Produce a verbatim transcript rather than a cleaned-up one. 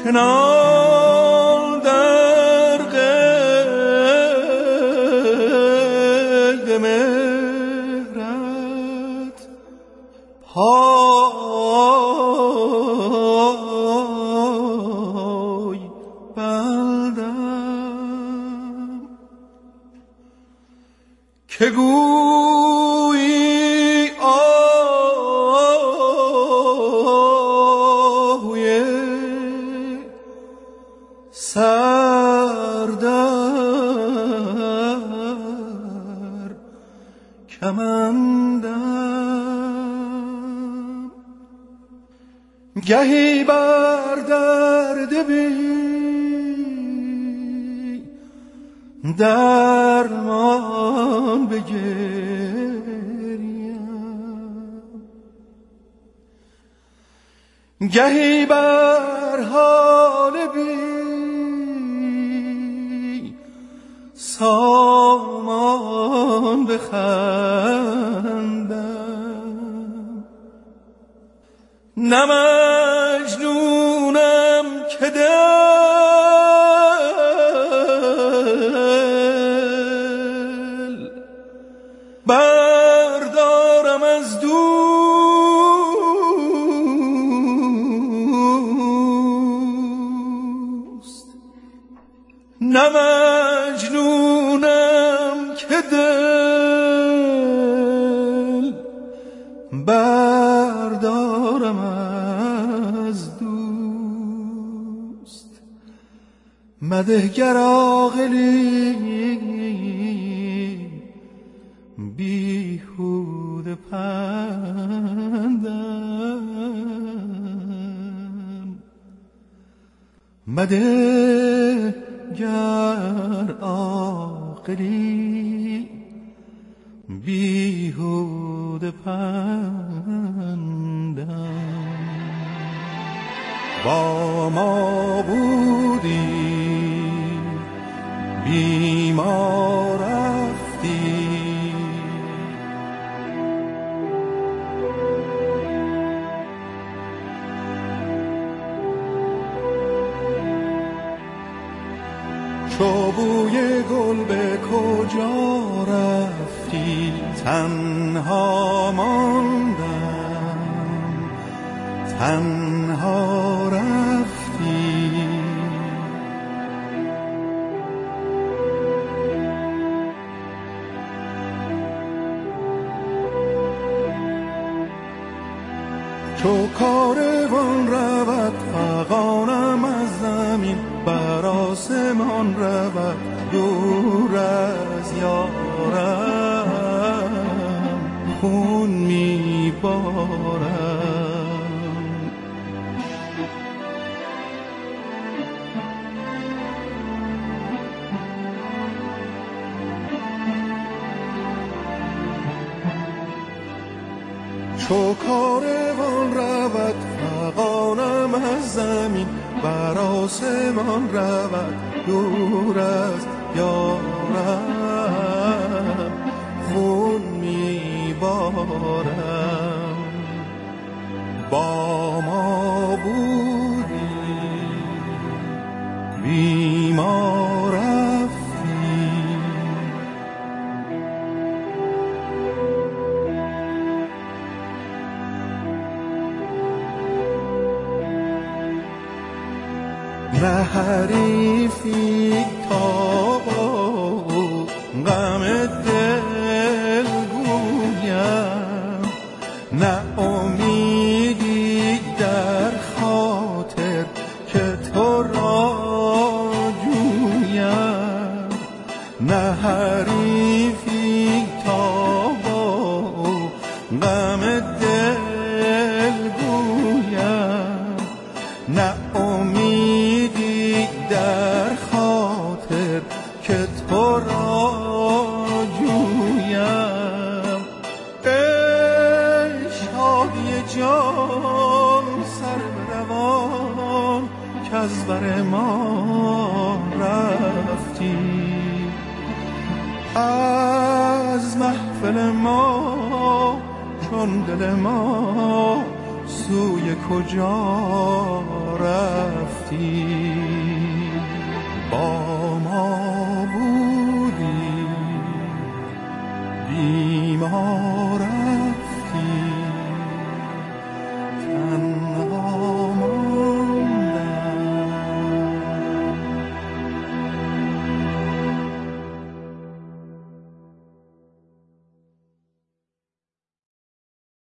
چنان در قید مهرت پای بندم که گویی آهوی سردر کمندم گهی بر درد بی درمان بگریم گهی بر حال بی سامان بخندم نه مجنونم که دل بردارم از دوست نه مجنونم که دل بردارم از دوست مده گر عاقلی بیهوده پندم مده گر عاقلی بیهوده پندم با ما بودی بی ما رفتی چو بوی گل به کجا رفتی تنها ماندم تنها رفتی چو کاروان رود فغانم از زمین بر آسمان رود دور از یارم خون میبارم چو کاروان رود فغانم از زمین بر آسمان رود دور از یارم خون میبارم با ما بودی بی ما رفتی نه حریفی تا غم دل گویم نه امیدی در خاطر که تو را جویم نه حریفی تا غم دل گویم نه امیدی در خاطر که تو را جویم ای شادی جان سر روان که از بر ما رفتی از محفل ما چون دل ما سوی کجا رفتی با ما بودی بی ما